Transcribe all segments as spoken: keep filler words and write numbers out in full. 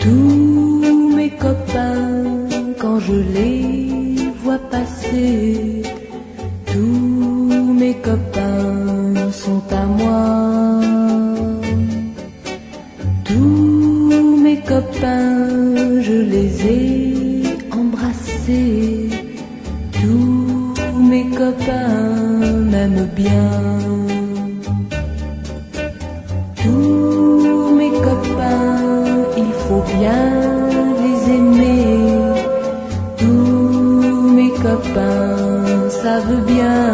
Tous mes copains, quand je les vois passer, tous mes copains sont à moi. Tous mes copains, je les ai embrassés. Tous mes copains m'aiment bien. Tous mes copains, il faut bien les aimer. Tous mes copains savent bien.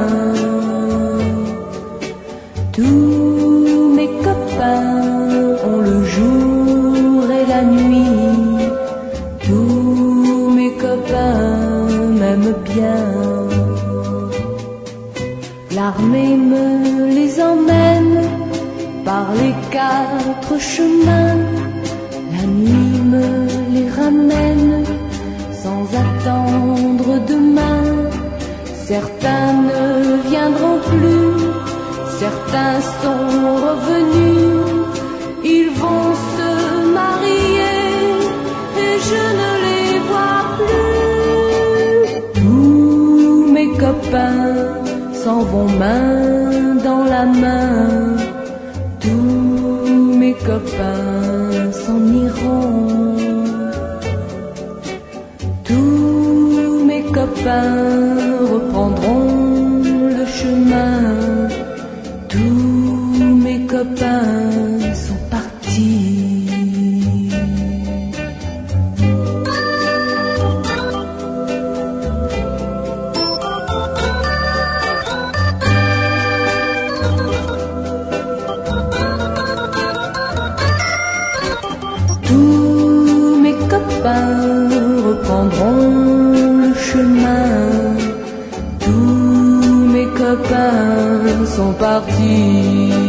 Tous mes copains ont le jour et la nuit. Tous mes copains m'aiment bien. L'armée me les emmène par les quatre chemins. La nuit me les ramène sans attendre demain. Certains ne viendront plus, certains sont revenus. Ils vont se marier et je ne les vois plus. Tous mes copains s'en vont main dans la main. Tous mes copains s'en iront. Tous mes copains reprendront le chemin. Tous mes copains sont partis. Tous mes copains reprendront le chemin. Tous mes copains sont partis.